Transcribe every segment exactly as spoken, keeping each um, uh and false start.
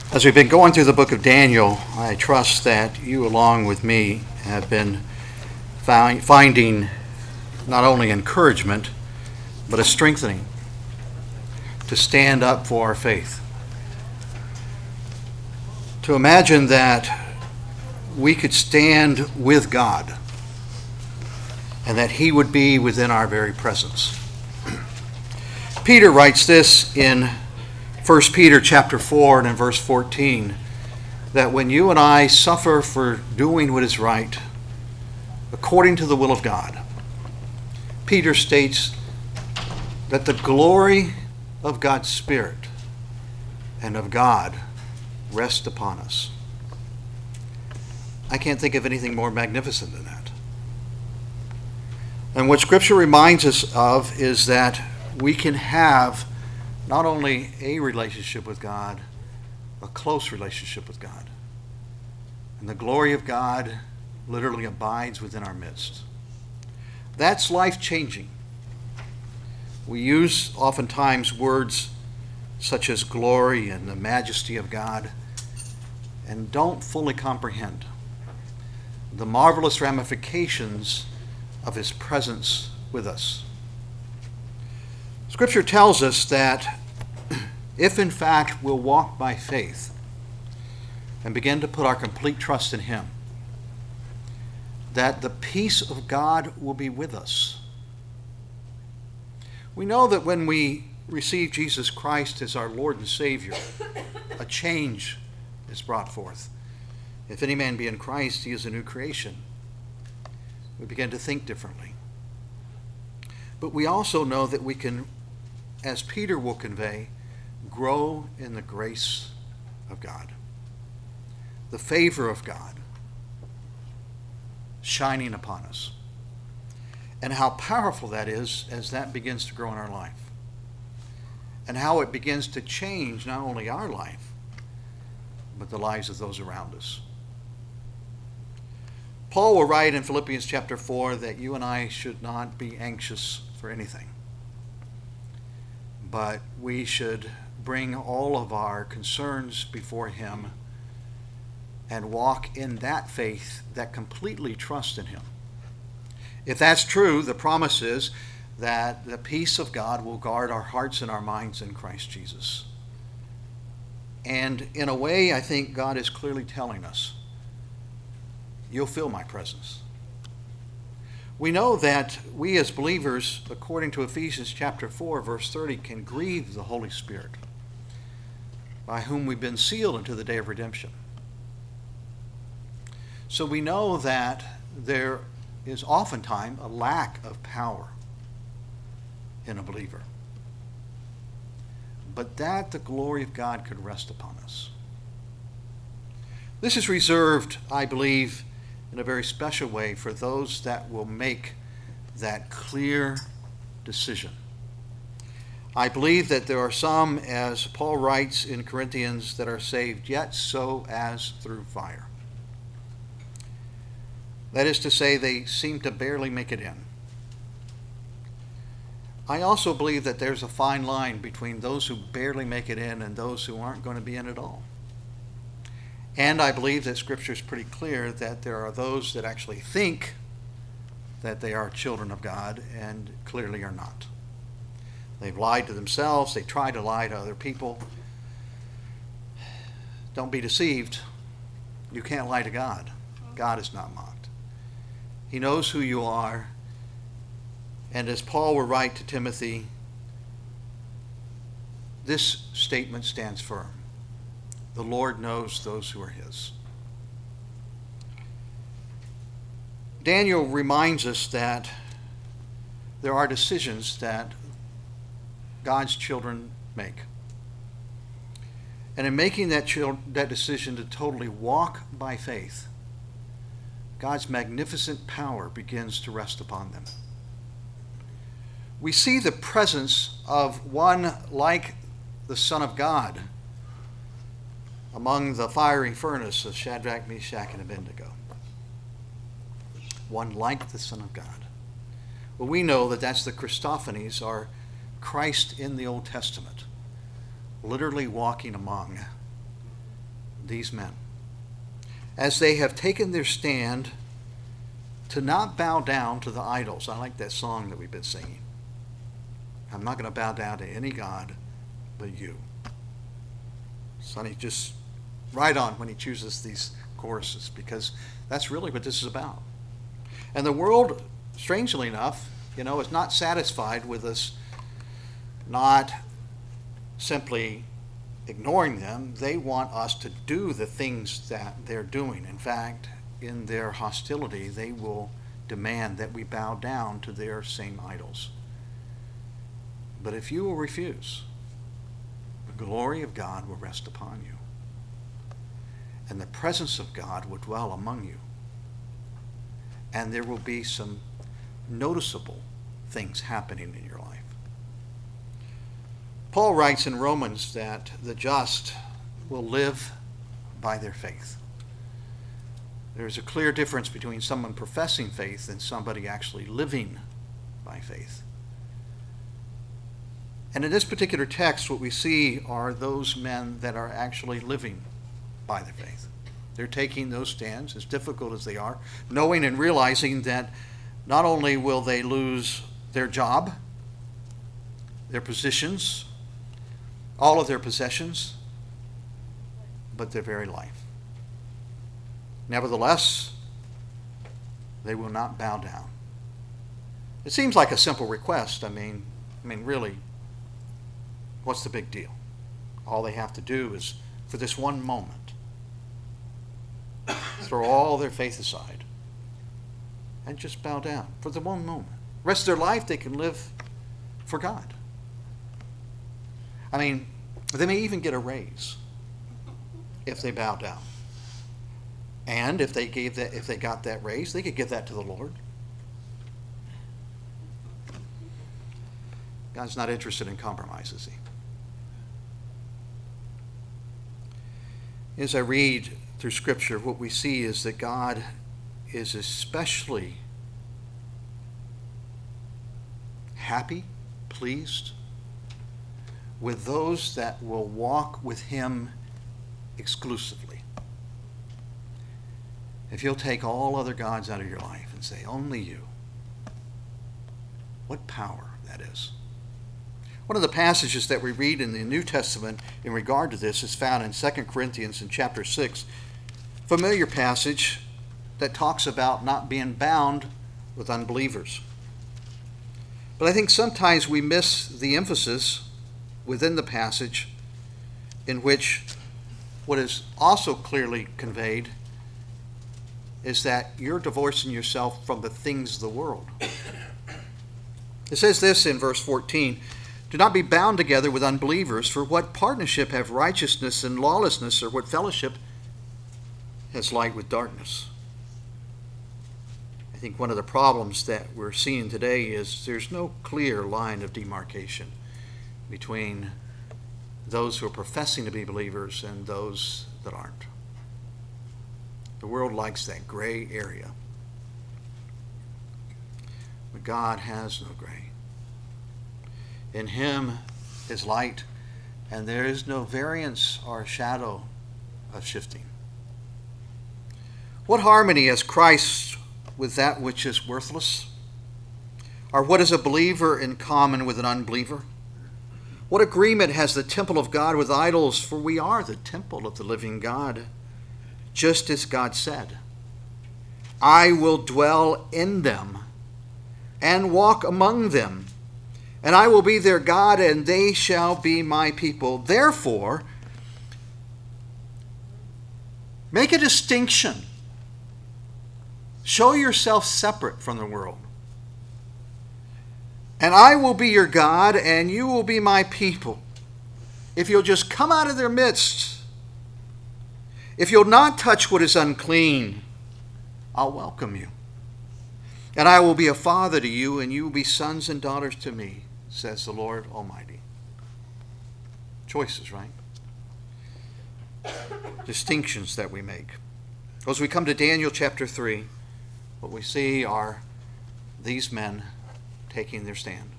As we've been going through the book of Daniel, I trust that you, along with me, have been find, finding not only encouragement, but a strengthening to stand up for our faith. To imagine that we could stand with God and that He would be within our very presence. Peter writes this in First Peter chapter four and in verse fourteen, that when you and I suffer for doing what is right, according to the will of God, Peter states that the glory of God's Spirit and of God rest upon us. I can't think of anything more magnificent than that. And what Scripture reminds us of is that we can have not only a relationship with God, a close relationship with God. And the glory of God literally abides within our midst. That's life-changing. We use oftentimes words such as glory and the majesty of God and don't fully comprehend the marvelous ramifications of His presence with us. Scripture tells us that if in fact we'll walk by faith and begin to put our complete trust in Him, that the peace of God will be with us. We know that when we receive Jesus Christ as our Lord and Savior, a change is brought forth. If any man be in Christ, he is a new creation. We begin to think differently. But we also know that we can, as Peter will convey, grow in the grace of God, the favor of God shining upon us, and how powerful that is as that begins to grow in our life, and how it begins to change not only our life, but the lives of those around us. Paul will write in Philippians chapter four that you and I should not be anxious for anything, but we should bring all of our concerns before Him and walk in that faith that completely trusts in Him. If that's true, the promise is that the peace of God will guard our hearts and our minds in Christ Jesus. And in a way, I think God is clearly telling us, you'll feel my presence. We know that we as believers, according to Ephesians chapter four, verse thirty, can grieve the Holy Spirit, by whom we've been sealed unto the day of redemption. So we know that there is oftentimes a lack of power in a believer, but that the glory of God could rest upon us. This is reserved, I believe, in a very special way for those that will make that clear decision. I believe that there are some, as Paul writes in Corinthians, that are saved yet so as through fire. That is to say, they seem to barely make it in. I also believe that there's a fine line between those who barely make it in and those who aren't going to be in at all. And I believe that Scripture is pretty clear that there are those that actually think that they are children of God and clearly are not. They've lied to themselves. They try to lie to other people. Don't be deceived. You can't lie to God. God is not mocked. He knows who you are. And as Paul will write to Timothy, this statement stands firm. The Lord knows those who are His. Daniel reminds us that there are decisions that God's children make. And in making that, chil- that decision to totally walk by faith, God's magnificent power begins to rest upon them. We see the presence of one like the Son of God among the fiery furnace of Shadrach, Meshach, and Abednego. One like the Son of God. Well, we know that that's the Christophanies, or Christ in the Old Testament, literally walking among these men, as they have taken their stand to not bow down to the idols. I like that song that we've been singing. I'm not going to bow down to any god but you. Sonny just right on when he chooses these choruses, because that's really what this is about. And the world, strangely enough, you know, is not satisfied with us not simply ignoring them. They want us to do the things that they're doing. In fact, in their hostility, they will demand that we bow down to their same idols. But if you will refuse, the glory of God will rest upon you, and the presence of God will dwell among you, and there will be some noticeable things happening in your life. Paul writes in Romans that the just will live by their faith. There's a clear difference between someone professing faith and somebody actually living by faith. And in this particular text, what we see are those men that are actually living by their faith. They're taking those stands, as difficult as they are, knowing and realizing that not only will they lose their job, their positions, all of their possessions, but their very life. Nevertheless, they will not bow down. It seems like a simple request. I mean, I mean, really, what's the big deal? All they have to do is, for this one moment, throw all their faith aside and just bow down for the one moment. The rest of their life, they can live for God. I mean, they may even get a raise if they bow down. And if they gave that, if they got that raise, they could give that to the Lord. God's not interested in compromise, is he? As I read through Scripture, what we see is that God is especially happy, pleased with those that will walk with him exclusively. If you'll take all other gods out of your life and say, only you, what power that is. One of the passages that we read in the New Testament in regard to this is found in Second Corinthians in chapter six. Familiar passage that talks about not being bound with unbelievers. But I think sometimes we miss the emphasis within the passage, in which what is also clearly conveyed is that you're divorcing yourself from the things of the world. It says this in verse fourteen, do not be bound together with unbelievers, for what partnership have righteousness and lawlessness, or what fellowship has light with darkness? I think one of the problems that we're seeing today is there's no clear line of demarcation between those who are professing to be believers and those that aren't. The world likes that gray area. But God has no gray. In him is light, and there is no variance or shadow of shifting. What harmony has Christ with that which is worthless? Or what is a believer in common with an unbeliever? What agreement has the temple of God with idols? For we are the temple of the living God, just as God said, I will dwell in them and walk among them, and I will be their God, and they shall be my people. Therefore, make a distinction. Show yourself separate from the world. And I will be your God, and you will be my people. If you'll just come out of their midst, if you'll not touch what is unclean, I'll welcome you. And I will be a father to you, and you will be sons and daughters to me, says the Lord Almighty. Choices, right? Distinctions that we make. As we come to Daniel chapter three, what we see are these men taking their stand.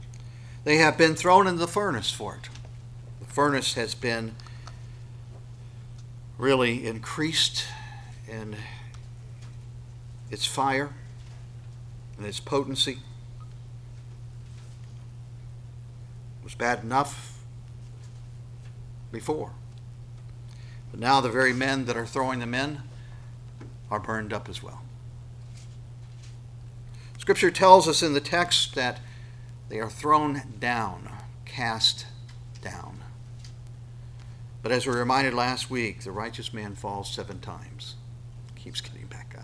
They have been thrown in the furnace for it. The furnace has been really increased in its fire and its potency. It was bad enough before. But now the very men that are throwing them in are burned up as well. Scripture tells us in the text that they are thrown down, cast down. But as we were reminded last week, the righteous man falls seven times, keeps getting back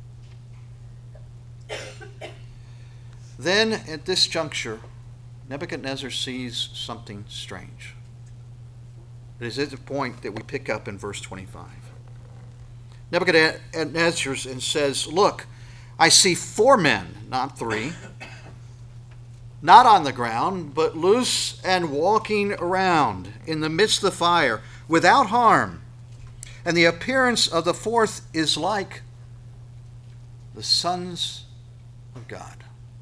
up. Then at this juncture, Nebuchadnezzar sees something strange. It is at the point that we pick up in verse twenty-five. Nebuchadnezzar and says, "Look, I see four men, not three, not on the ground, but loose and walking around in the midst of the fire, without harm. And the appearance of the fourth is like the sons of God."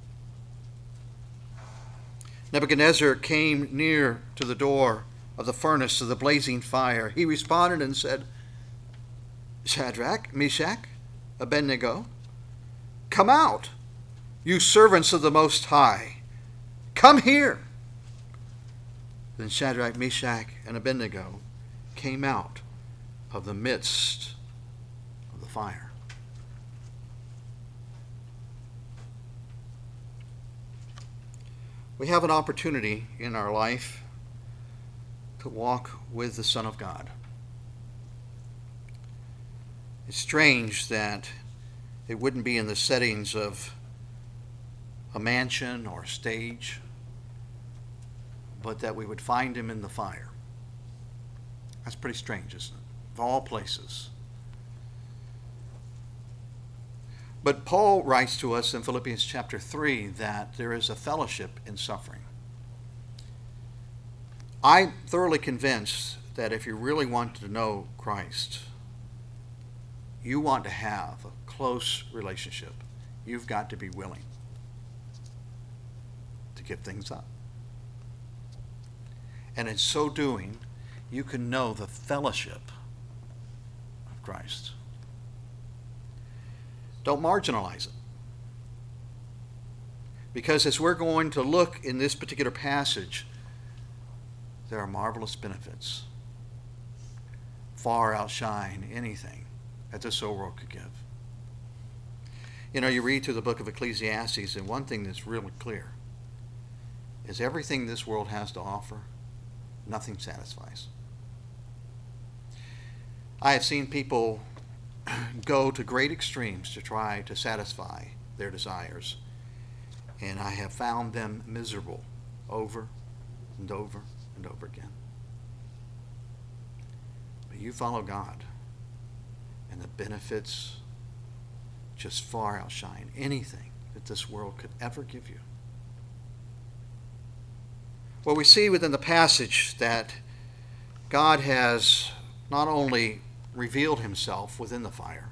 Nebuchadnezzar came near to the door of the furnace of the blazing fire. He responded and said, "Shadrach, Meshach, Abednego, come out, you servants of the Most High. Come here." Then Shadrach, Meshach, and Abednego came out of the midst of the fire. We have an opportunity in our life to walk with the Son of God. It's strange that it wouldn't be in the settings of a mansion or a stage, but that we would find him in the fire. That's pretty strange, isn't it? Of all places. But Paul writes to us in Philippians chapter three that there is a fellowship in suffering. I'm thoroughly convinced that if you really want to know Christ, you want to have a close relationship, you've got to be willing to give things up. And in so doing, you can know the fellowship of Christ. Don't marginalize it. Because as we're going to look in this particular passage, there are marvelous benefits. Far outshine anything that this old world could give. You know, you read through the book of Ecclesiastes, and one thing that's really clear is everything this world has to offer, nothing satisfies. I have seen people go to great extremes to try to satisfy their desires, and I have found them miserable over and over and over again. But you follow God, and the benefits just far outshine anything that this world could ever give you. Well, we see within the passage that God has not only revealed himself within the fire,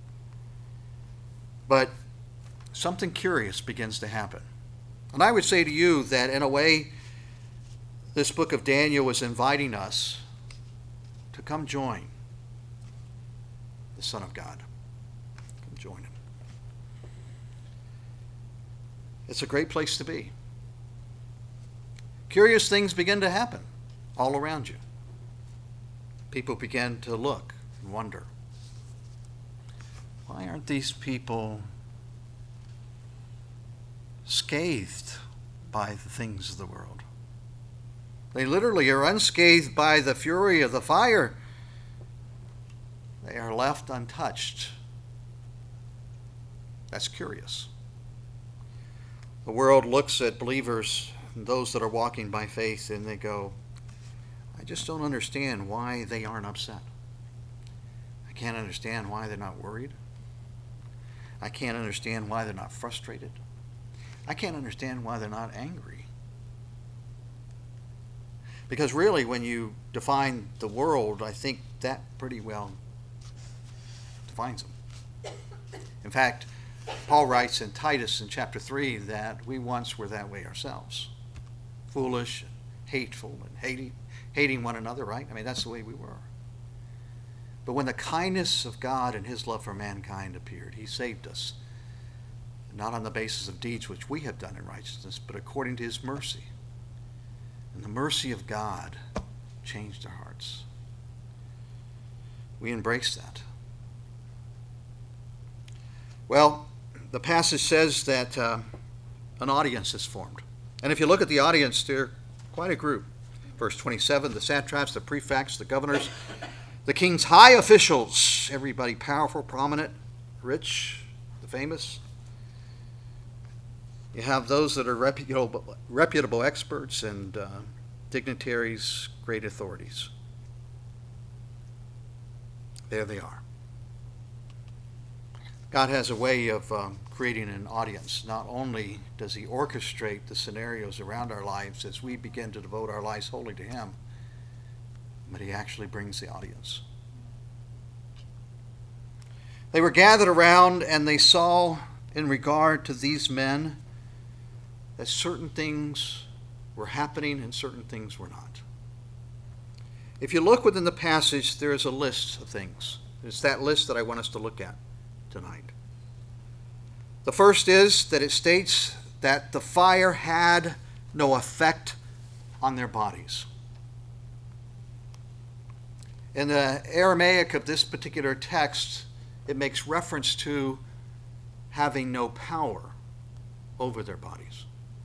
but something curious begins to happen. And I would say to you that in a way, this book of Daniel is inviting us to come join the Son of God. Come join him. It's a great place to be. Curious things begin to happen all around you. People begin to look and wonder, why aren't these people scathed by the things of the world? They literally are unscathed by the fury of the fire. They are left untouched. That's curious. The world looks at believers and those that are walking by faith, and they go, I just don't understand why they aren't upset. I can't understand why they're not worried. I can't understand why they're not frustrated. I can't understand why they're not angry. Because really, when you define the world, I think that pretty well defines them. In fact, Paul writes in Titus in chapter three that we once were that way ourselves. Foolish, and hateful, and hating, hating one another, right? I mean, that's the way we were. But when the kindness of God and his love for mankind appeared, he saved us, not on the basis of deeds which we have done in righteousness, but according to his mercy. And the mercy of God changed our hearts. We embrace that. Well, the passage says that uh, an audience is formed. And if you look at the audience, they're quite a group. Verse twenty-seven, the satraps, the prefects, the governors, the king's high officials, everybody powerful, prominent, rich, the famous. You have those that are reputable, reputable experts and uh, dignitaries, great authorities. There they are. God has a way of um, creating an audience. Not only does he orchestrate the scenarios around our lives as we begin to devote our lives wholly to him, but he actually brings the audience. They were gathered around and they saw, in regard to these men, that certain things were happening and certain things were not. If you look within the passage, there is a list of things. It's that list that I want us to look at tonight. The first is that it states that the fire had no effect on their bodies. In the Aramaic of this particular text, it makes reference to having no power over their bodies.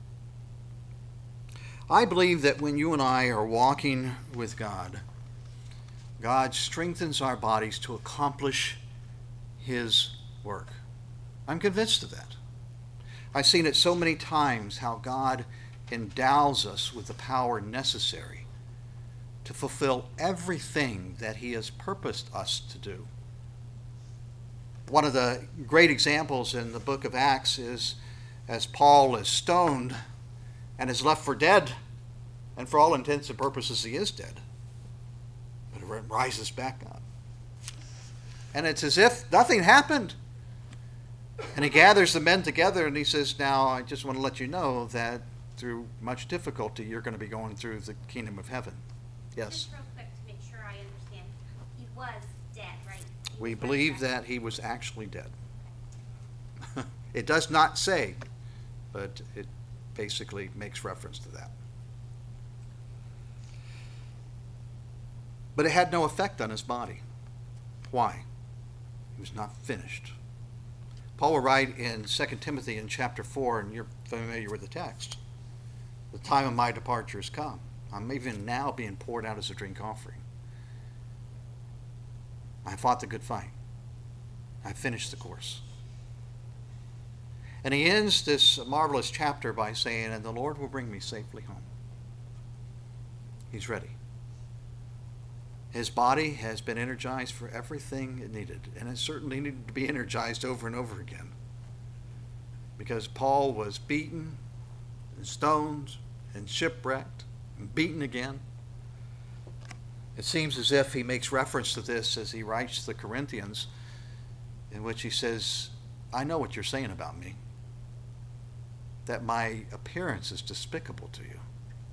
I believe that when you and I are walking with God, God strengthens our bodies to accomplish his work. I'm convinced of that. I've seen it so many times how God endows us with the power necessary to fulfill everything that he has purposed us to do. One of the great examples in the book of Acts is as Paul is stoned and is left for dead, and for all intents and purposes he is dead, but it rises back up. And it's as if nothing happened. And he gathers the men together and he says, now I just want to let you know that through much difficulty you're going to be going through the kingdom of heaven. Yes? Just real quick to make sure I understand. He was dead, right? He We was believe resurrected. that he was actually dead. It does not say, but it basically makes reference to that. But it had no effect on his body. Why? He was not finished. Paul will write in Second Timothy in chapter four, and you're familiar with the text. The time of my departure has come. I'm even now being poured out as a drink offering. I fought the good fight. I finished the course. And he ends this marvelous chapter by saying, and the Lord will bring me safely home. He's ready. His body has been energized for everything it needed, and it certainly needed to be energized over and over again. Because Paul was beaten and stoned and shipwrecked and beaten again. It seems as if he makes reference to this as he writes to the Corinthians, in which he says, I know what you're saying about me, that my appearance is despicable to you.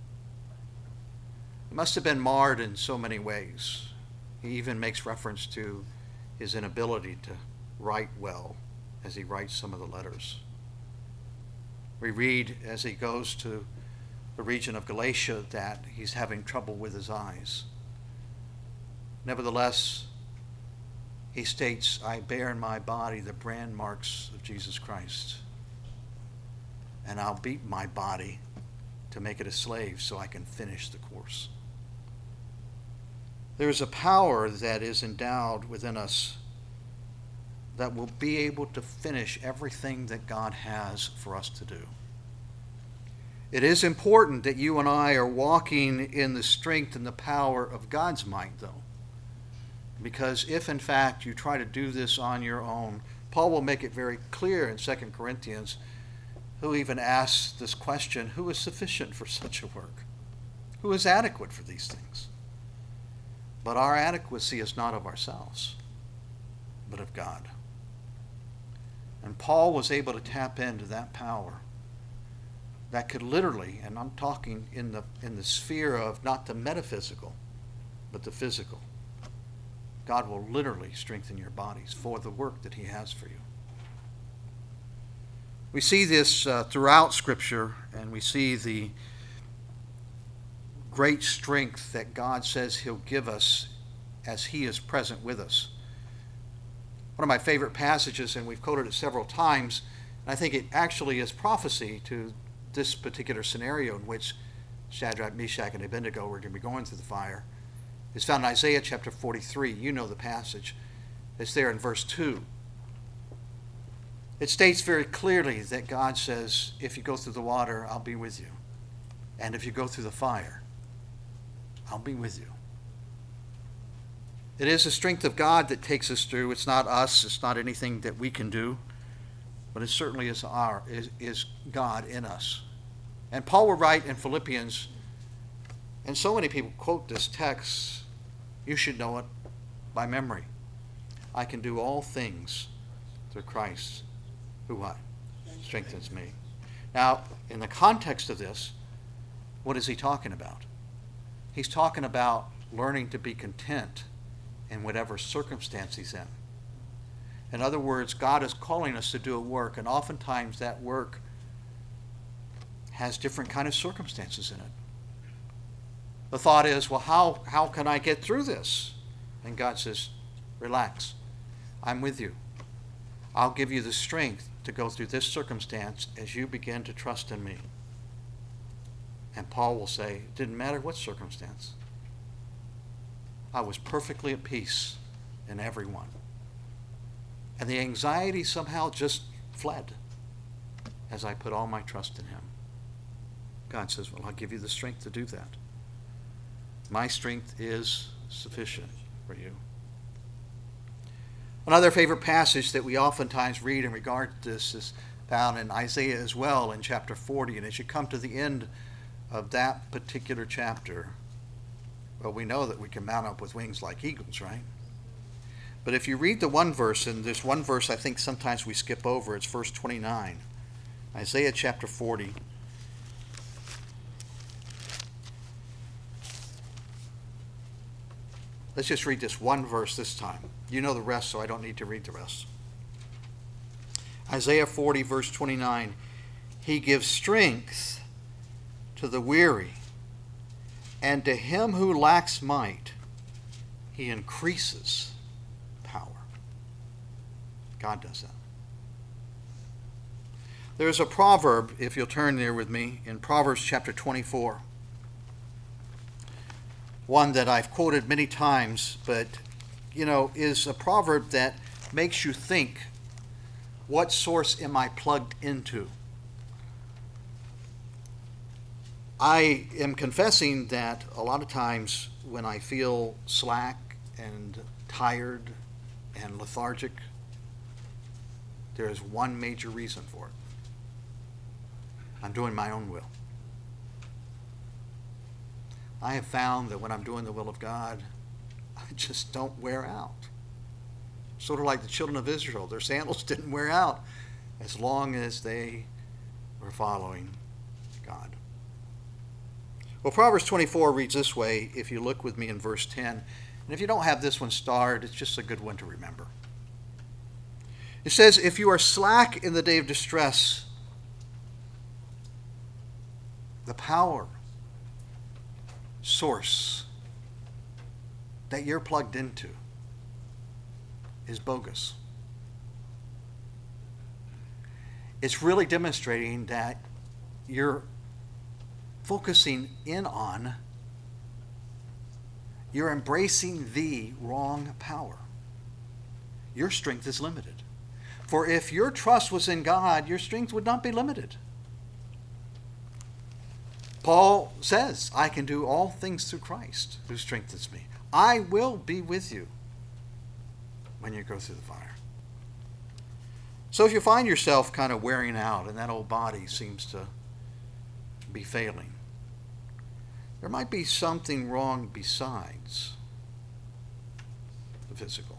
It must have been marred in so many ways. He even makes reference to his inability to write well as he writes some of the letters. We read as he goes to the region of Galatia that he's having trouble with his eyes. Nevertheless, he states, I bear in my body the brand marks of Jesus Christ, and I'll beat my body to make it a slave so I can finish the course. There is a power that is endowed within us that will be able to finish everything that God has for us to do. It is important that you and I are walking in the strength and the power of God's might, though. Because if, in fact, you try to do this on your own, Paul will make it very clear in Second Corinthians, who even asks this question, who is sufficient for such a work? Who is adequate for these things? But our adequacy is not of ourselves, but of God. And Paul was able to tap into that power that could literally, and I'm talking in the in the sphere of not the metaphysical, but the physical, God will literally strengthen your bodies for the work that he has for you. We see this uh, throughout Scripture, and we see the great strength that God says he'll give us as he is present with us. One of my favorite passages, and we've quoted it several times, and I think it actually is prophecy to this particular scenario in which Shadrach, Meshach, and Abednego were going to be going through the fire, is found in Isaiah chapter forty-three. You know the passage. It's there in verse two. It states very clearly that God says, if you go through the water, I'll be with you. And if you go through the fire, I'll be with you. It is the strength of God that takes us through. It's not us. It's not anything that we can do. But it certainly is, our, is, is God in us. And Paul will write in Philippians, and so many people quote this text, you should know it by memory. I can do all things through Christ, who what? Strengthens me. Now, in the context of this, what is he talking about? He's talking about learning to be content in whatever circumstance he's in. In other words, God is calling us to do a work, and oftentimes that work has different kind of circumstances in it. The thought is, well, how, how can I get through this? And God says, relax. I'm with you. I'll give you the strength to go through this circumstance as you begin to trust in me. And Paul will say, it didn't matter what circumstance. I was perfectly at peace in every one. And the anxiety somehow just fled as I put all my trust in him. God says, well, I'll give you the strength to do that. My strength is sufficient for you. Another favorite passage that we oftentimes read in regard to this is found in Isaiah as well in chapter forty. And as you come to the end of that particular chapter, well, we know that we can mount up with wings like eagles, right? But if you read the one verse, and there's one verse I think sometimes we skip over, it's verse twenty-nine. Isaiah chapter forty. Let's just read this one verse this time. You know the rest, so I don't need to read the rest. Isaiah forty, verse twenty-nine. He gives strength to the weary, and to him who lacks might, he increases power. God does that. There's a proverb, if you'll turn there with me, in Proverbs chapter twenty-four. One that I've quoted many times, but, you know, is a proverb that makes you think, what source am I plugged into? I am confessing that a lot of times when I feel slack and tired and lethargic, there is one major reason for it. I'm doing my own will. I have found that when I'm doing the will of God, I just don't wear out. Sort of like the children of Israel. Their sandals didn't wear out as long as they were following God. Well, Proverbs twenty-four reads this way, if you look with me in verse ten. And if you don't have this one starred, it's just a good one to remember. It says, if you are slack in the day of distress, the power source that you're plugged into is bogus. It's really demonstrating that you're focusing in on, you're embracing the wrong power. Your strength is limited. For if your trust was in God, your strength would not be limited. Paul says, I can do all things through Christ who strengthens me. I will be with you when you go through the fire. So if you find yourself kind of wearing out and that old body seems to be failing, there might be something wrong besides the physical.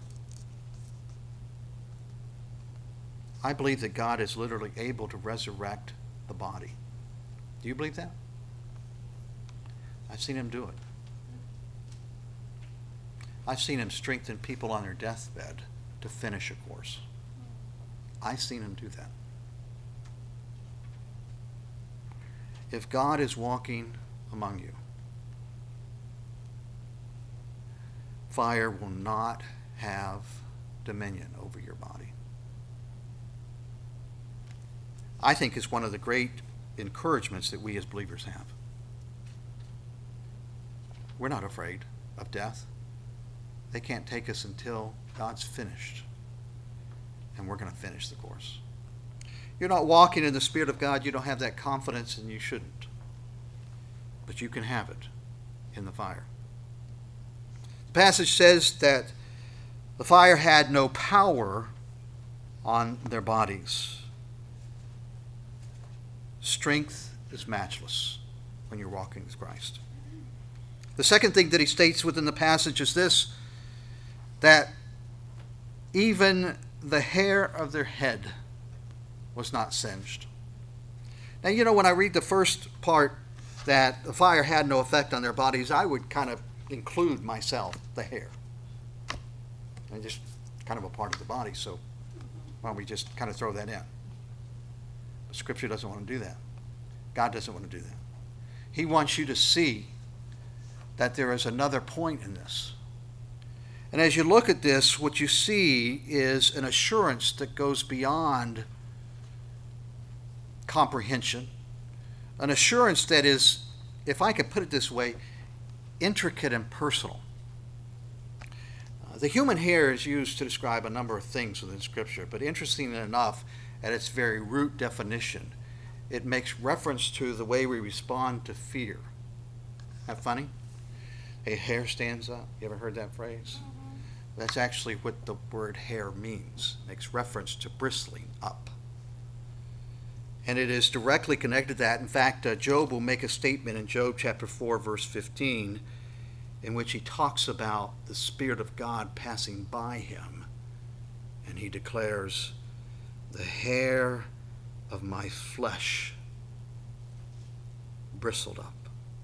I believe that God is literally able to resurrect the body. Do you believe that? I've seen him do it. I've seen him strengthen people on their deathbed to finish a course. I've seen him do that. If God is walking among you, fire will not have dominion over your body. I think it's one of the great encouragements that we as believers have. We're not afraid of death. They can't take us until God's finished. And we're going to finish the course. You're not walking in the Spirit of God. You don't have that confidence, and you shouldn't. But you can have it in the fire. The passage says that the fire had no power on their bodies. Strength is matchless when you're walking with Christ. The second thing that he states within the passage is this, that even the hair of their head was not singed. Now, you know, when I read the first part that the fire had no effect on their bodies, I would kind of include myself, the hair. And just kind of a part of the body, so why don't we just kind of throw that in? But Scripture doesn't want to do that. God doesn't want to do that. He wants you to see that there is another point in this. And as you look at this, what you see is an assurance that goes beyond comprehension. An assurance that is, if I could put it this way, intricate and personal. Uh, the human hair is used to describe a number of things within Scripture, but interestingly enough, at its very root definition, it makes reference to the way we respond to fear. Isn't that funny? A hair stands up. You ever heard that phrase? Mm-hmm. That's actually what the word hair means. It makes reference to bristling up. And it is directly connected to that. In fact, uh, Job will make a statement in Job chapter four, verse fifteen, in which he talks about the Spirit of God passing by him. And he declares, the hair of my flesh bristled up.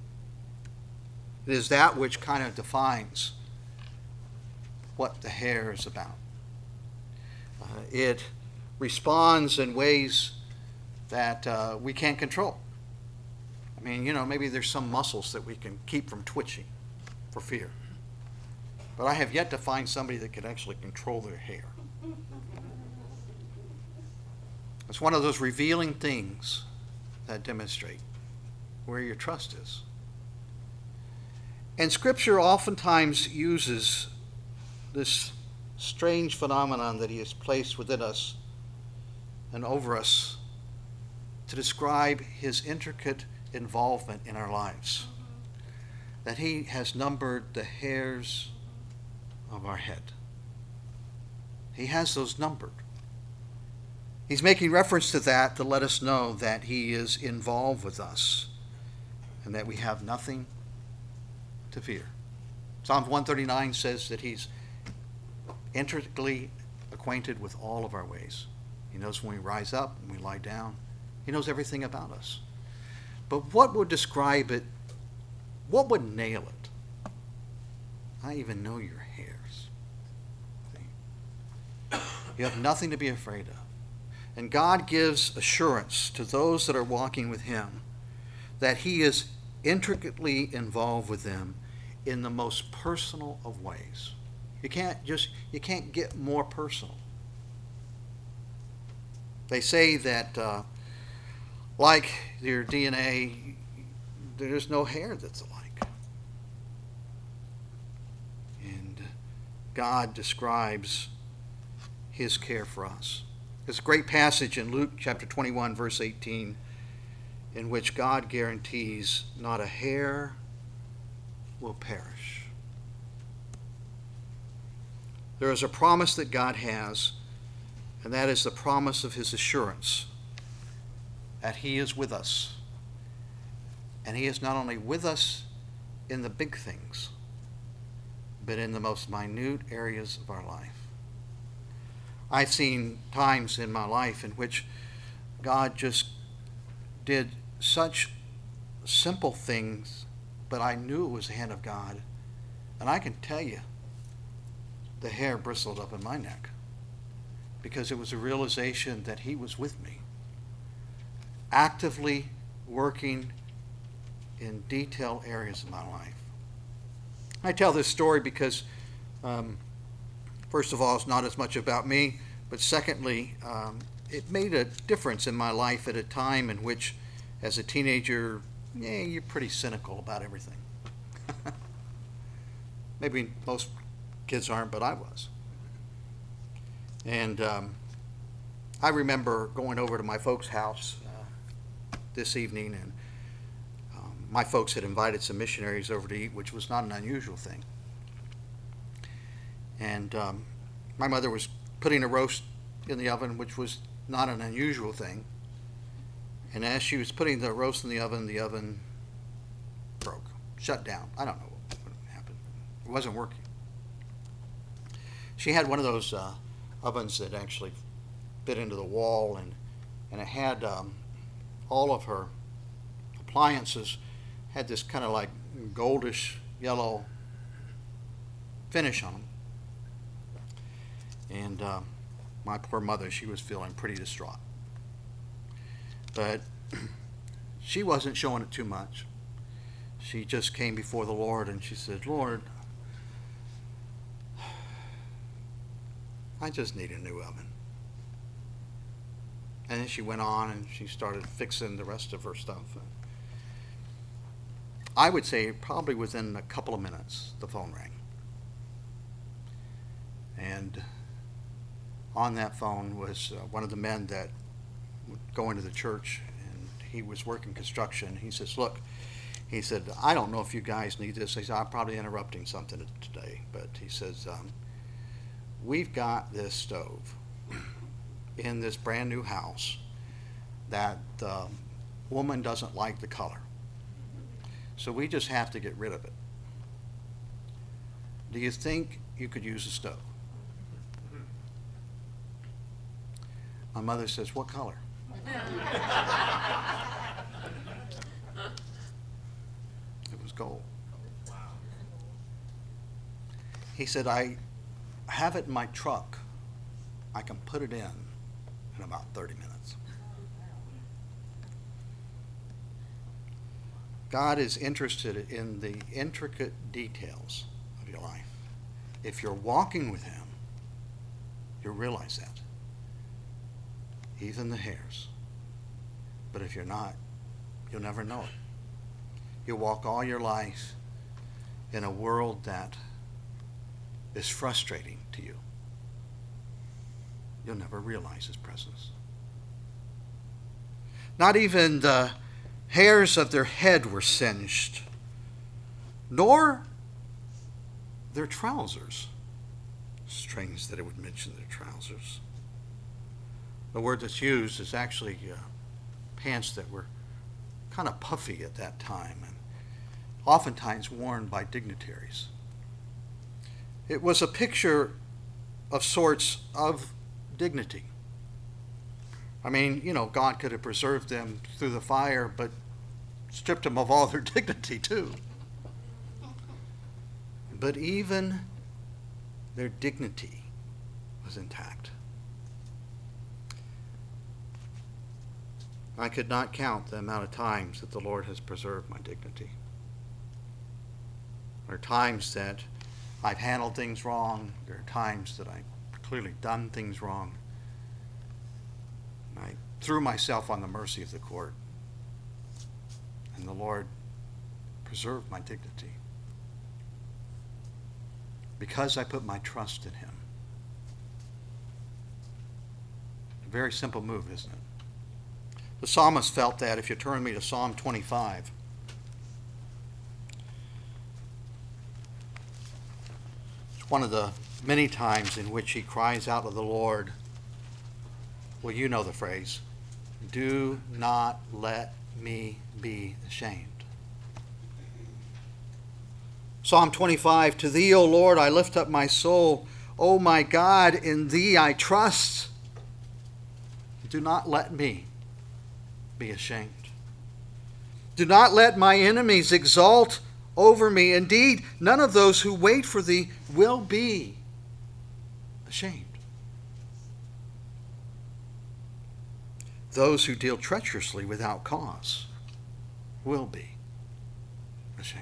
It is that which kind of defines what the hair is about. Uh, it responds in ways that uh, we can't control. I mean, you know, maybe there's some muscles that we can keep from twitching for fear. But I have yet to find somebody that can actually control their hair. It's one of those revealing things that demonstrate where your trust is. And Scripture oftentimes uses this strange phenomenon that he has placed within us and over us to describe his intricate involvement in our lives. That he has numbered the hairs of our head. He has those numbered. He's making reference to that to let us know that he is involved with us and that we have nothing to fear. Psalm one thirty-nine says that he's intricately acquainted with all of our ways. He knows when we rise up, when we lie down. He knows everything about us. But what would describe it? What would nail it? I even know your hairs. See? You have nothing to be afraid of. And God gives assurance to those that are walking with him that he is intricately involved with them in the most personal of ways. You can't just, you can't get more personal. They say that uh, like your D N A, there's no hair that's alike. And God describes his care for us. There's a great passage in Luke chapter twenty-one, verse eighteen, in which God guarantees not a hair will perish. There is a promise that God has, and that is the promise of his assurance that he is with us. And he is not only with us in the big things, but in the most minute areas of our life. I've seen times in my life in which God just did such simple things, but I knew it was the hand of God. And I can tell you, the hair bristled up in my neck, because it was a realization that he was with me, actively working in detailed areas of my life. I tell this story because, um, first of all, it's not as much about me, but secondly, um, it made a difference in my life at a time in which, as a teenager, yeah, you're pretty cynical about everything. Maybe most kids aren't, but I was. And um, I remember going over to my folks' house uh, this evening, and um, my folks had invited some missionaries over to eat, which was not an unusual thing. And um, my mother was putting a roast in the oven, which was not an unusual thing. And as she was putting the roast in the oven, the oven broke, shut down. I don't know what happened. It wasn't working. She had one of those uh, ovens that actually fit into the wall, and, and it had um, all of her appliances had this kind of like goldish yellow finish on them. And uh, my poor mother, she was feeling pretty distraught. But she wasn't showing it too much. She just came before the Lord and she said, Lord, I just need a new oven. And then she went on and she started fixing the rest of her stuff. I would say probably within a couple of minutes, the phone rang. And on that phone was uh, one of the men that would go into the church, and he was working construction. He says, look, he said, I don't know if you guys need this. He said, I'm probably interrupting something today, but he says, um, we've got this stove in this brand new house that the woman doesn't like the color. So we just have to get rid of it. Do you think you could use a stove? My mother says, what color? It was gold. He said, I have it in my truck. I can put it in in about thirty minutes. God is interested in the intricate details of your life. If you're walking with him, you'll realize that. Even the hairs. But if you're not, you'll never know it. You'll walk all your life in a world that is frustrating to you. You'll never realize his presence. Not even the hairs of their head were singed, nor their trousers. Strange that it would mention their trousers. The word that's used is actually uh, pants that were kind of puffy at that time and oftentimes worn by dignitaries. It was a picture of sorts of dignity. I mean, you know, God could have preserved them through the fire, but stripped them of all their dignity too. But even their dignity was intact. I could not count the amount of times that the Lord has preserved my dignity. There are times that I've handled things wrong. There are times that I've clearly done things wrong. I threw myself on the mercy of the court, and the Lord preserved my dignity because I put my trust in him. A very simple move, isn't it? The psalmist felt that. If you turn me to Psalm twenty-five. It's one of the many times in which he cries out to the Lord. Well, you know the phrase, do not let me be ashamed. Psalm twenty-five, to thee, O Lord, I lift up my soul. O my God, in thee I trust. Do not let me be ashamed. Do not let my enemies exalt over me. Indeed, none of those who wait for thee will be ashamed. Those who deal treacherously without cause will be ashamed.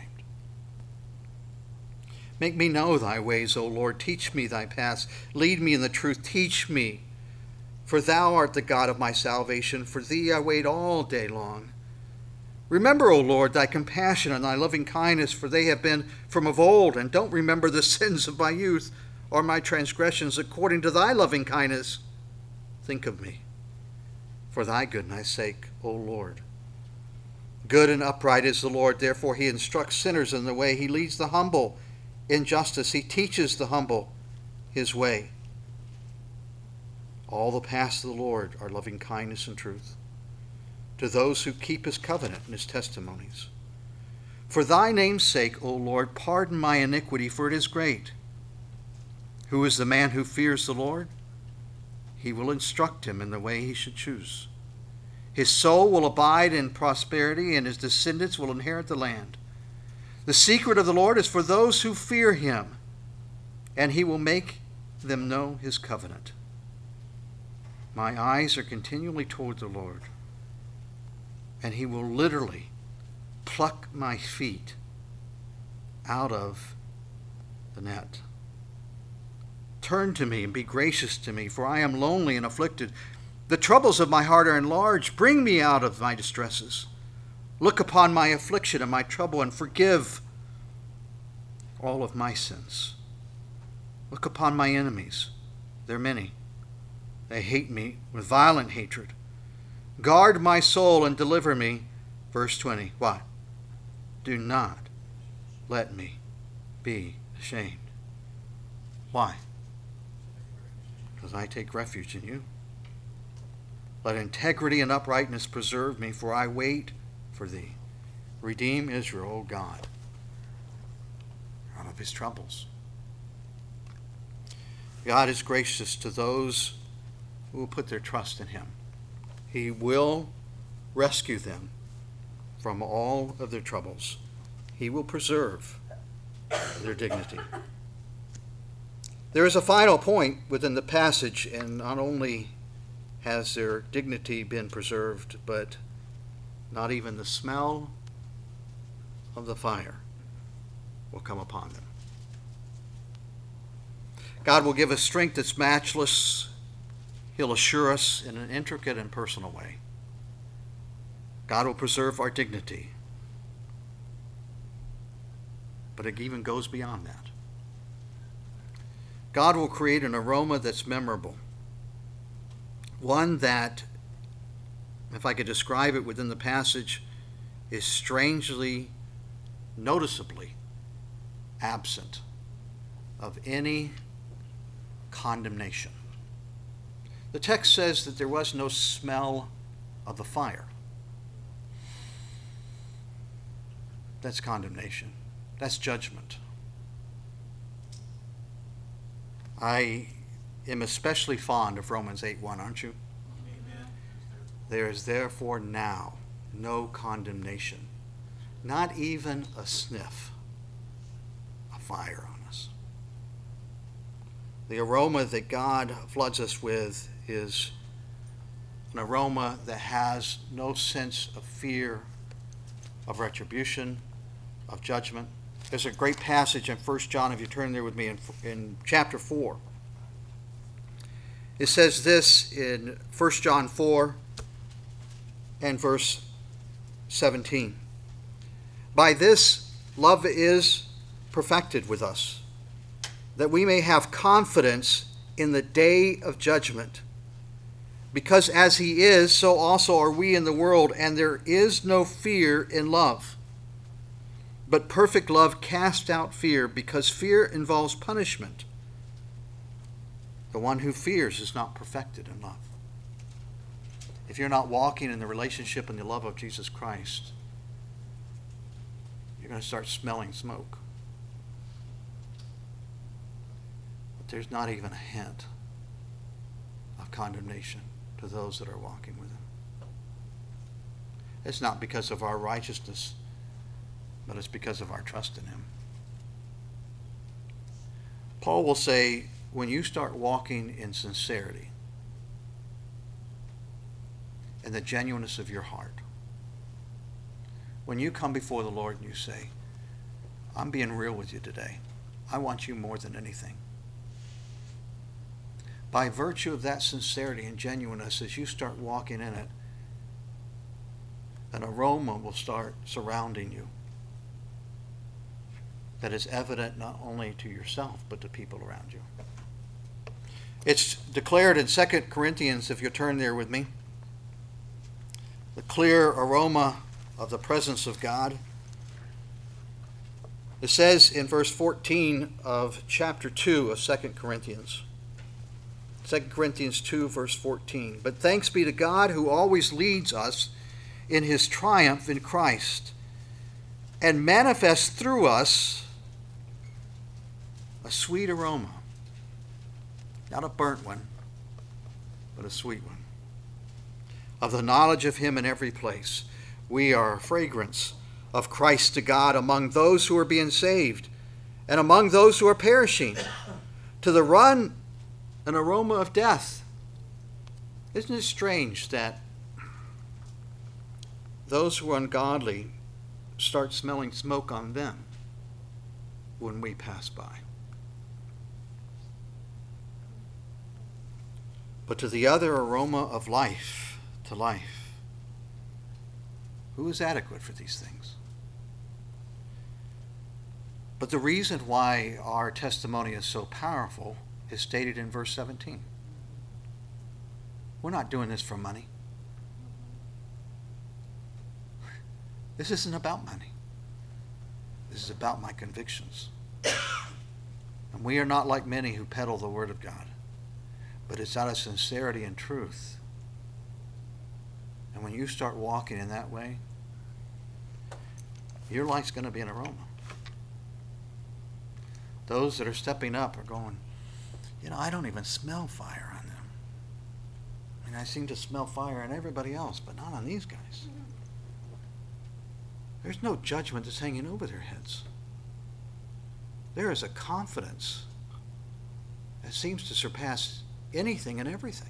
Make me know thy ways, O Lord. Teach me thy paths. Lead me in the truth. Teach me. For thou art the God of my salvation. For thee I wait all day long. Remember, O Lord, thy compassion and thy loving kindness, for they have been from of old. And don't remember the sins of my youth or my transgressions. According to thy loving kindness, think of me. For thy goodness' sake, O Lord. Good and upright is the Lord. Therefore he instructs sinners in the way. He leads the humble in justice. He teaches the humble his way. All the paths of the Lord are loving kindness and truth to those who keep his covenant and his testimonies. For thy name's sake, O Lord, pardon my iniquity, for it is great. Who is the man who fears the Lord? He will instruct him in the way he should choose. His soul will abide in prosperity, and his descendants will inherit the land. The secret of the Lord is for those who fear him, and he will make them know his covenant. My eyes are continually toward the Lord, and he will literally pluck my feet out of the net. Turn to me and be gracious to me, for I am lonely and afflicted. The troubles of my heart are enlarged. Bring me out of my distresses. Look upon my affliction and my trouble, and forgive all of my sins. Look upon my enemies. They're many. They hate me with violent hatred. Guard my soul and deliver me. Verse twenty. What? Do not let me be ashamed. Why? Because I take refuge in you. Let integrity and uprightness preserve me, for I wait for thee. Redeem Israel, O God, out of his troubles. God is gracious to those who will put their trust in him. He will rescue them from all of their troubles. He will preserve their dignity. There is a final point within the passage, and not only has their dignity been preserved, but not even the smell of the fire will come upon them. God will give us strength that's matchless. He'll assure us in an intricate and personal way. God will preserve our dignity. But it even goes beyond that. God will create an aroma that's memorable. One that, if I could describe it within the passage, is strangely, noticeably absent of any condemnation. The text says that there was no smell of the fire. That's condemnation. That's judgment. I am especially fond of Romans eight one, aren't you? Amen. There is therefore now no condemnation, not even a sniff of fire on us. The aroma that God floods us with is an aroma that has no sense of fear, of retribution, of judgment. There's a great passage in First John, if you turn there with me, in, in chapter four. It says this in First John four and verse seventeen. By this love is perfected with us, that we may have confidence in the day of judgment. Because as he is, so also are we in the world, and there is no fear in love. But perfect love casts out fear, because fear involves punishment. The one who fears is not perfected in love. If you're not walking in the relationship and the love of Jesus Christ, you're going to start smelling smoke. But there's not even a hint of condemnation to those that are walking with him. It's not because of our righteousness, but it's because of our trust in him. Paul will say, when you start walking in sincerity and the genuineness of your heart, when you come before the Lord and you say, I'm being real with you today. I want you more than anything. By virtue of that sincerity and genuineness, as you start walking in it, an aroma will start surrounding you that is evident not only to yourself, but to people around you. It's declared in Second Corinthians, if you turn there with me, the clear aroma of the presence of God. It says in verse fourteen of chapter two of Second Corinthians, Second Corinthians two, verse fourteen, but thanks be to God who always leads us in his triumph in Christ and manifests through us a sweet aroma. Not a burnt one, but a sweet one. Of the knowledge of him in every place. We are a fragrance of Christ to God among those who are being saved and among those who are perishing. To the run, an aroma of death. Isn't it strange that those who are ungodly start smelling smoke on them when we pass by? But to the other, aroma of life to life. Who is adequate for these things? But the reason why our testimony is so powerful is stated in verse seventeen. We're not doing this for money. This isn't about money. This is about my convictions. And we are not like many who peddle the word of God, but it's out of sincerity and truth. And when you start walking in that way, your life's going to be an aroma. Those that are stepping up are going, you know, I don't even smell fire on them. I mean, I seem to smell fire on everybody else, but not on these guys. There's no judgment that's hanging over their heads. There is a confidence that seems to surpass anything and everything.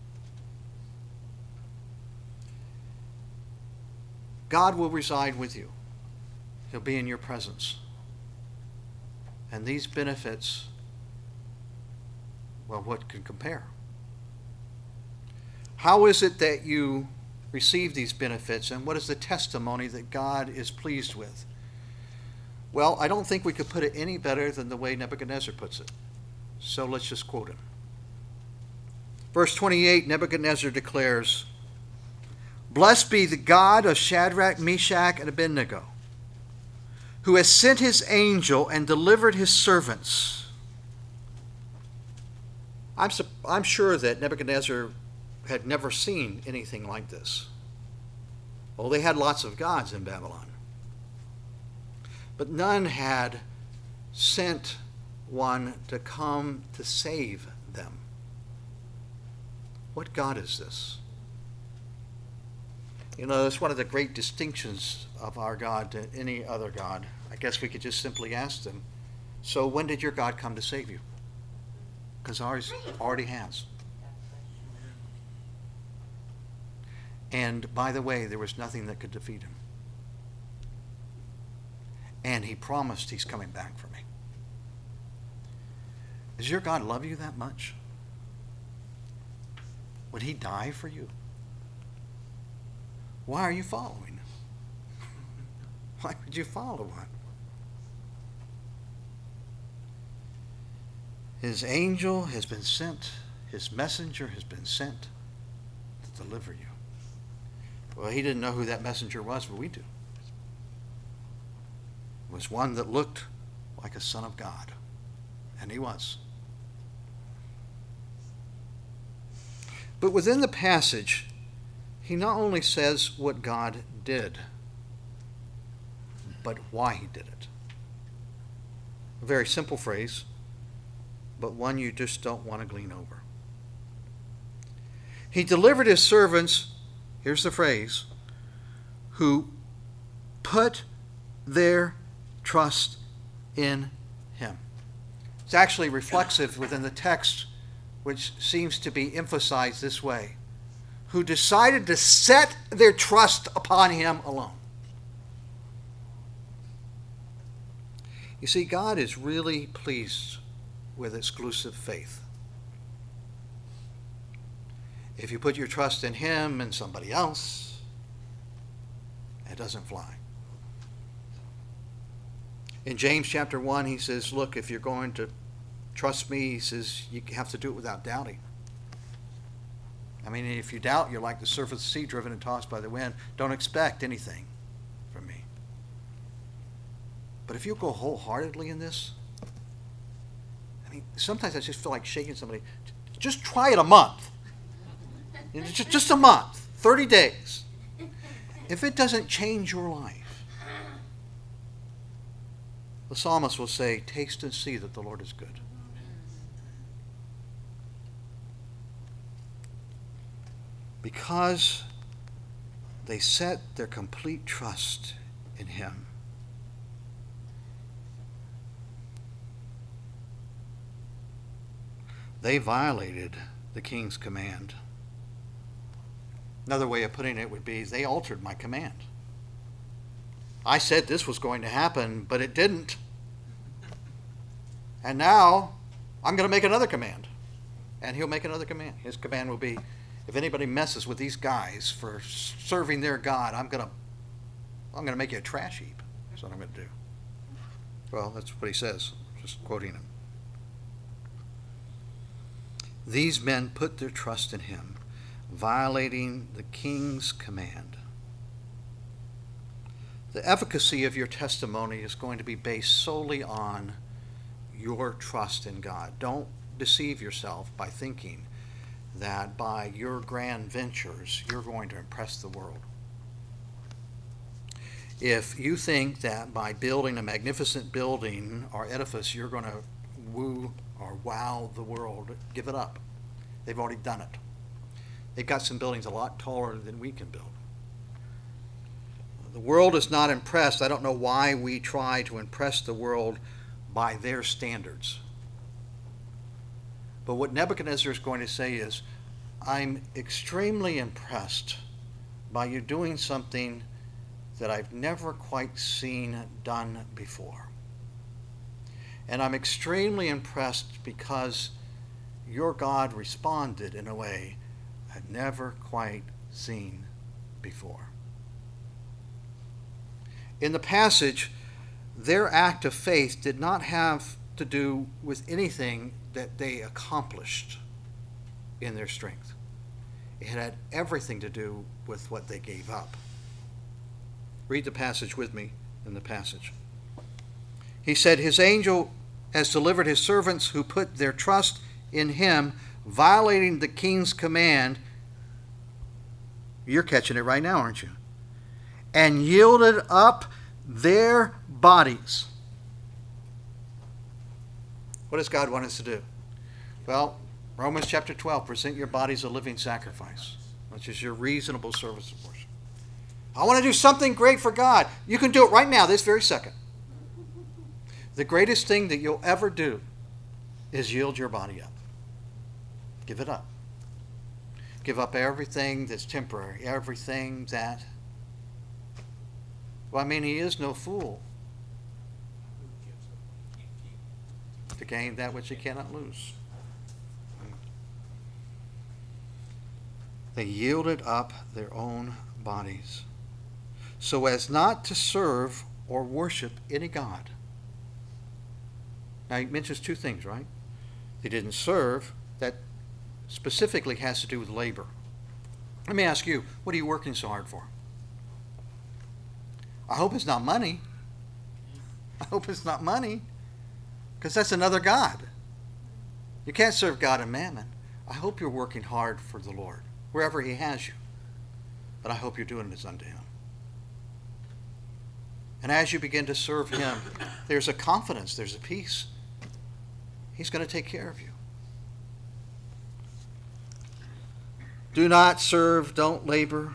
God will reside with you. He'll be in your presence. And these benefits, well, what can compare? How is it that you receive these benefits, and what is the testimony that God is pleased with? Well, I don't think we could put it any better than the way Nebuchadnezzar puts it. So let's just quote him. Verse twenty-eight, Nebuchadnezzar declares, "Blessed be the God of Shadrach, Meshach, and Abednego, who has sent his angel and delivered his servants." I'm, I'm sure that Nebuchadnezzar had never seen anything like this. Well, they had lots of gods in Babylon, but none had sent one to come to save them. What God is this? You know, that's one of the great distinctions of our God to any other God. I guess we could just simply ask them, so when did your God come to save you? Because ours already has. And by the way, there was nothing that could defeat him. And he promised he's coming back for me. Does your God love you that much? Would he die for you? Why are you following? Why would you follow one? His angel has been sent. His messenger has been sent to deliver you. Well, he didn't know who that messenger was, but we do. It was one that looked like a son of God. And he was. But within the passage, he not only says what God did, but why he did it. A very simple phrase, but one you just don't want to glean over. He delivered his servants, here's the phrase, who put their trust in him. Is It's actually reflexive within the text, which seems to be emphasized this way. Who decided to set their trust upon him alone. You see, God is really pleased with exclusive faith. If you put your trust in him and somebody else, it doesn't fly. In James chapter one, he says, look, if you're going to trust me, he says, you have to do it without doubting. I mean, if you doubt, you're like the surf of the sea driven and tossed by the wind. Don't expect anything from me. But if you go wholeheartedly in this, I mean, sometimes I just feel like shaking somebody. Just try it a month. Just, just a month, thirty days. If it doesn't change your life, the psalmist will say, taste and see that the Lord is good. Because they set their complete trust in him. They violated the king's command. Another way of putting it would be, they altered my command. I said this was going to happen, but it didn't. And now, I'm going to make another command. And he'll make another command. His command will be, if anybody messes with these guys for serving their God, I'm going to I'm going to make you a trash heap. That's what I'm going to do. Well, that's what he says. Just quoting him. These men put their trust in him, violating the king's command. The efficacy of your testimony is going to be based solely on your trust in God. Don't deceive yourself by thinking that by your grand ventures, you're going to impress the world. If you think that by building a magnificent building or edifice, you're going to woo or wow the world, give it up. They've already done it. They've got some buildings a lot taller than we can build. The world is not impressed. I don't know why we try to impress the world by their standards. But what Nebuchadnezzar is going to say is, I'm extremely impressed by you doing something that I've never quite seen done before. And I'm extremely impressed because your God responded in a way I've never quite seen before. In the passage, their act of faith did not have to do with anything that they accomplished in their strength. It had everything to do with what they gave up. Read the passage with me in the passage. He said, his angel has delivered his servants who put their trust in him, violating the king's command. You're catching it right now, aren't you? And yielded up their bodies. What does God want us to do? Well, Romans chapter twelve, present your bodies a living sacrifice, which is your reasonable service of worship. I want to do something great for God. You can do it right now, this very second. The greatest thing that you'll ever do is yield your body up. Give it up. Give up everything that's temporary, everything that... Well, I mean, he is no fool to gain that which he cannot lose. They yielded up their own bodies so as not to serve or worship any god. Now, he mentions two things, right? They didn't serve. That specifically has to do with labor. Let me ask you, what are you working so hard for? I hope it's not money. I hope it's not money, because that's another god. You can't serve God and mammon. I hope you're working hard for the Lord, wherever he has you. But I hope you're doing this unto him. And as you begin to serve him, there's a confidence, there's a peace. He's going to take care of you. Do not serve, don't labor,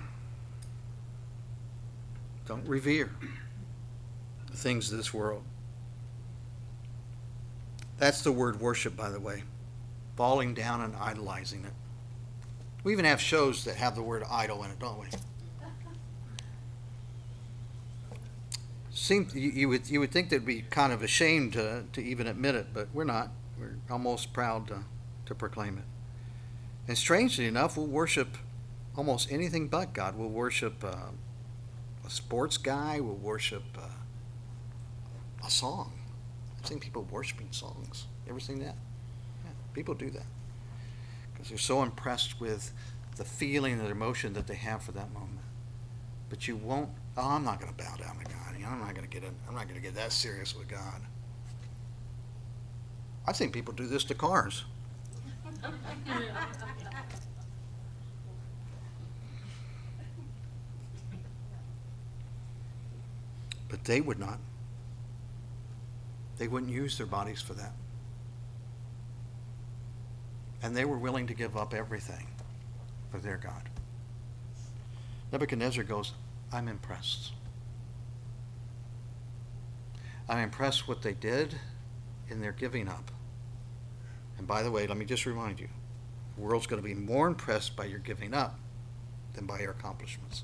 don't revere the things of this world. That's the word worship, by the way. Falling down and idolizing it. We even have shows that have the word idol in it, don't we? Seem you, you would you would think they'd be kind of ashamed to, to even admit it, but we're not. We're almost proud to, to proclaim it. And strangely enough, we'll worship almost anything but God. We'll worship uh, a sports guy. We'll worship uh, a song. I've seen people worshiping songs. You ever seen that? Yeah, people do that because they're so impressed with the feeling and the emotion that they have for that moment. But you won't. Oh, I'm not going to bow down to God. I'm not going to get in. I'm not going to get that serious with God. I've seen people do this to cars. But they would not. They wouldn't use their bodies for that. And they were willing to give up everything for their God. Nebuchadnezzar goes, I'm impressed. I'm impressed what they did in their giving up. And by the way, let me just remind you, the world's going to be more impressed by your giving up than by your accomplishments.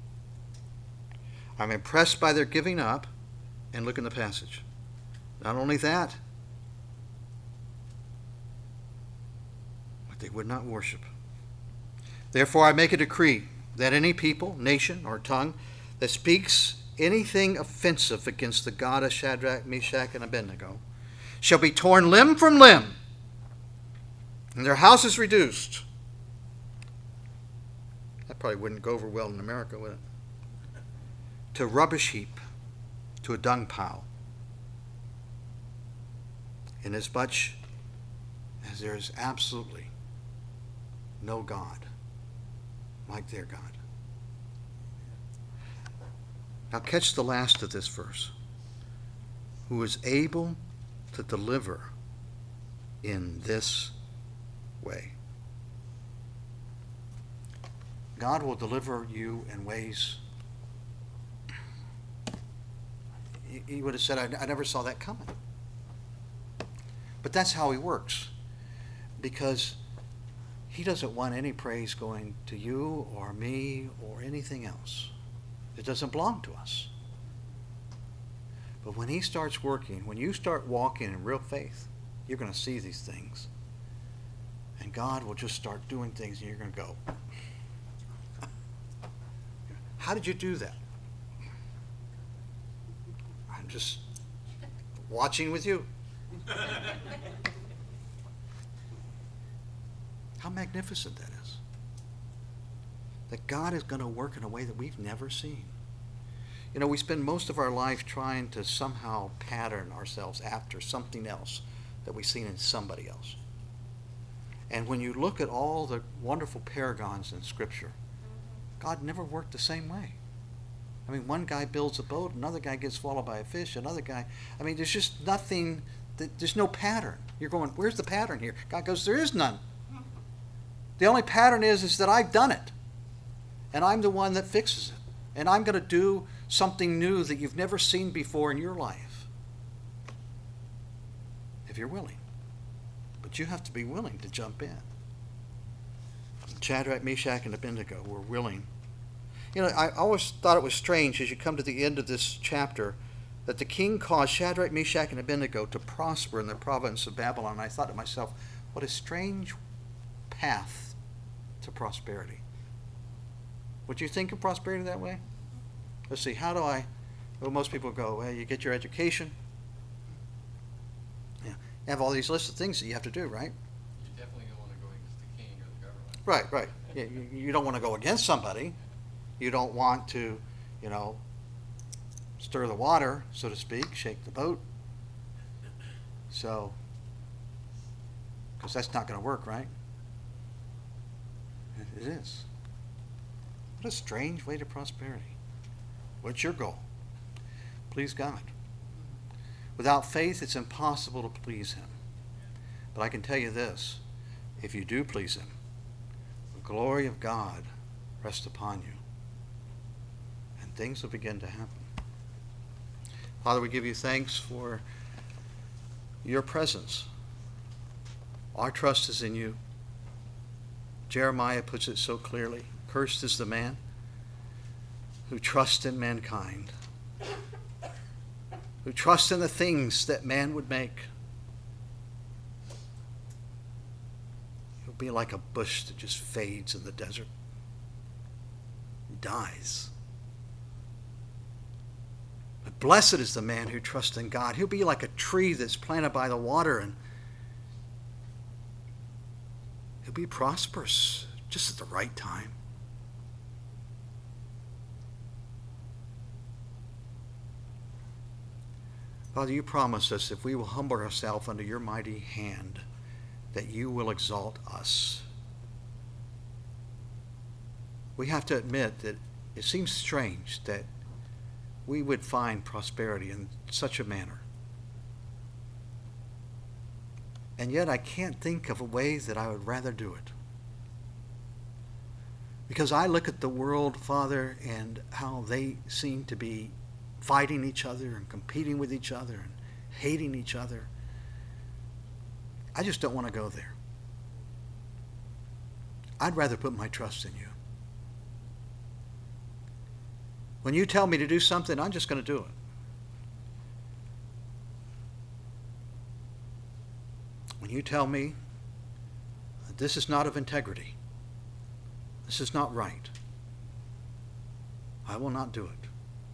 I'm impressed by their giving up, and look in the passage. Not only that, but they would not worship. Therefore I make a decree that any people, nation, or tongue that speaks anything offensive against the God of Shadrach, Meshach, and Abednego shall be torn limb from limb, and their houses reduced. That probably wouldn't go over well in America, would it? To a rubbish heap, to a dung pile. Inasmuch as there is absolutely no God like their God. Now catch the last of this verse. Who is able to deliver in this way. God will deliver you in ways. He would have said, I, I never saw that coming. But that's how he works. Because he doesn't want any praise going to you or me or anything else. It doesn't belong to us. But when he starts working, when you start walking in real faith, you're going to see these things. And God will just start doing things and you're going to go, how did you do that? I'm just watching with you. How magnificent that is. That God is going to work in a way that we've never seen. You know, we spend most of our life trying to somehow pattern ourselves after something else that we've seen in somebody else. And when you look at all the wonderful paragons in Scripture, God never worked the same way. I mean, one guy builds a boat, another guy gets swallowed by a fish, another guy, I mean, there's just nothing, there's no pattern. You're going, where's the pattern here? God goes, there is none. The only pattern is, is that I've done it. And I'm the one that fixes it. And I'm going to do something new that you've never seen before in your life. If you're willing. But you have to be willing to jump in. Shadrach, Meshach, and Abednego were willing. You know, I always thought it was strange as you come to the end of this chapter that the king caused Shadrach, Meshach, and Abednego to prosper in the province of Babylon. And I thought to myself, what a strange path to prosperity. Would you think of prosperity that way? Let's see, how do I, well, most people go, well, you get your education. Yeah. You have all these lists of things that you have to do, right? You definitely don't want to go against the king or the government. Right, right. Yeah, you, you don't want to go against somebody. You don't want to, you know, stir the water, so to speak, shake the boat. So, because that's not going to work, right? It is. What a strange way to prosperity. What's your goal? Please God. Without faith, it's impossible to please him. But I can tell you this, if you do please him, the glory of God rests upon you. And things will begin to happen. Father, we give you thanks for your presence. Our trust is in you. Jeremiah puts it so clearly. Cursed is the man who trusts in mankind, who trusts in the things that man would make. He'll be like a bush that just fades in the desert, dies. But blessed is the man who trusts in God. He'll be like a tree that's planted by the water, and he'll be prosperous just at the right time. Father, you promise us if we will humble ourselves under your mighty hand, that you will exalt us. We have to admit that it seems strange that we would find prosperity in such a manner. And yet I can't think of a way that I would rather do it. Because I look at the world, Father, and how they seem to be fighting each other and competing with each other and hating each other. I just don't want to go there. I'd rather put my trust in you. When you tell me to do something, I'm just going to do it. When you tell me that this is not of integrity, this is not right, I will not do it.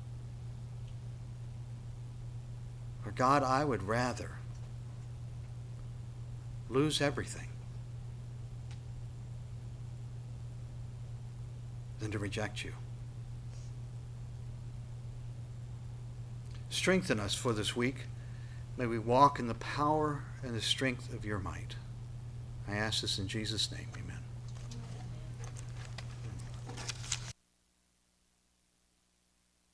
For God, I would rather lose everything than to reject you. Strengthen us for this week. May we walk in the power and the strength of your might. I ask this in Jesus' name. Amen.